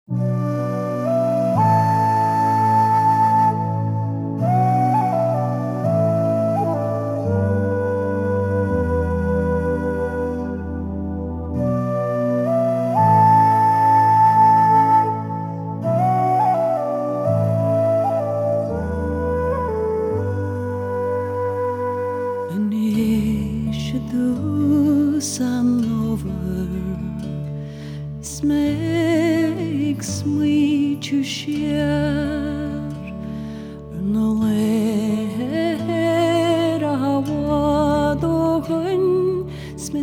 Makes me to share no era wadohan sme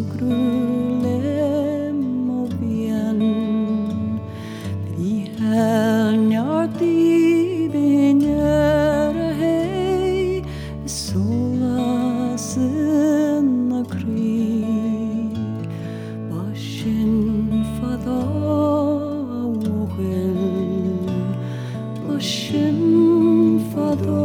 sugrule movian di halnyarti benyara hey solasen nakri bashin fada Bashin fado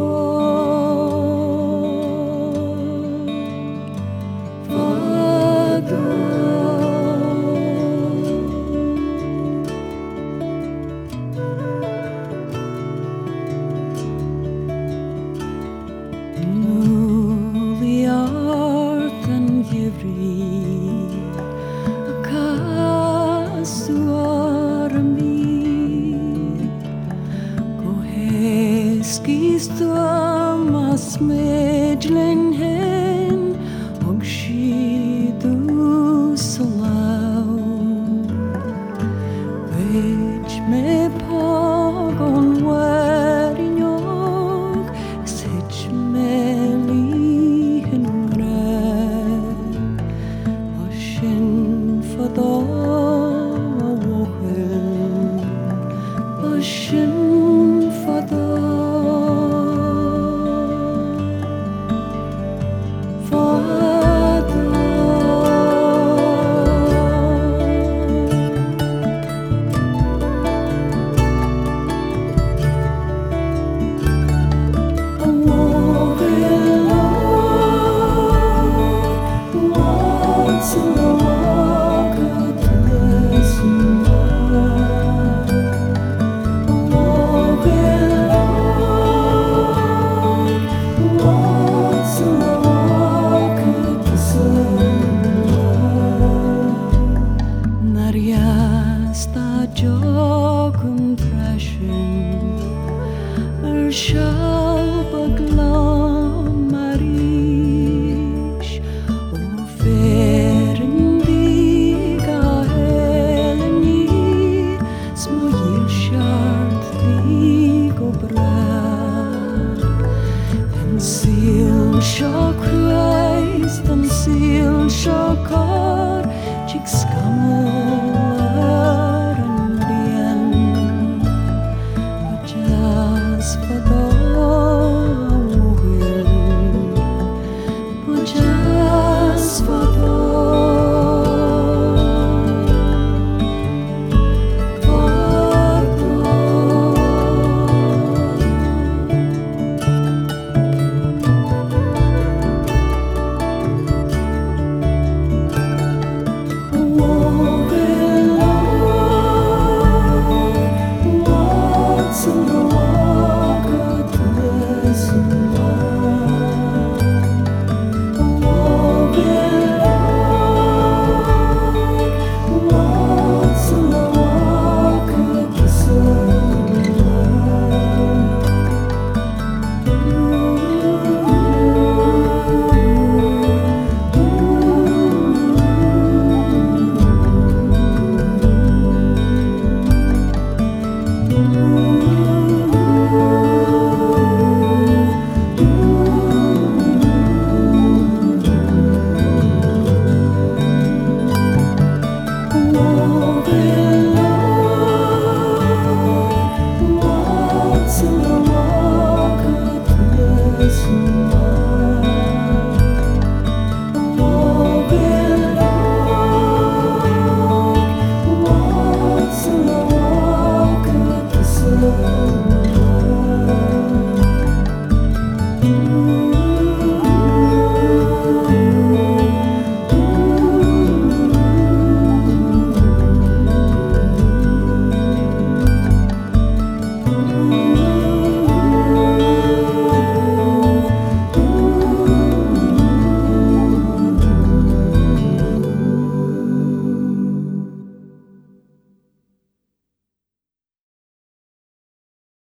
Nuliart and Yivri Akasuarami Skistas medlen hen og skidu salau Vej me pagon warinjog Sech me lihen reg Bashin fada wohen Bashin fada Jogum threshing shall baglam marish O feren diga heleni Smojil shart digo bra En sil shall